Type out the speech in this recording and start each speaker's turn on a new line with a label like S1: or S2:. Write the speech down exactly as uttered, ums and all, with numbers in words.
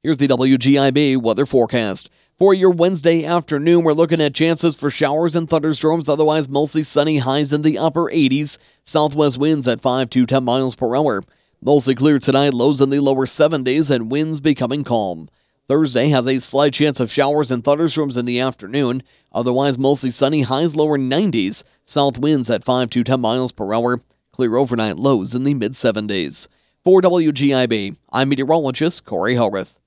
S1: Here's the W G I B weather forecast. For your Wednesday afternoon, we're looking at chances for showers and thunderstorms, otherwise mostly sunny, highs in the upper eighties. Southwest winds at five to ten miles per hour. Mostly clear tonight, lows in the lower seventies, and winds becoming calm. Thursday has a slight chance of showers and thunderstorms in the afternoon, otherwise mostly sunny, highs lower nineties. South winds at five to ten miles per hour. Clear overnight, lows in the mid seventies. For W G I B, I'm meteorologist Corey Howarth.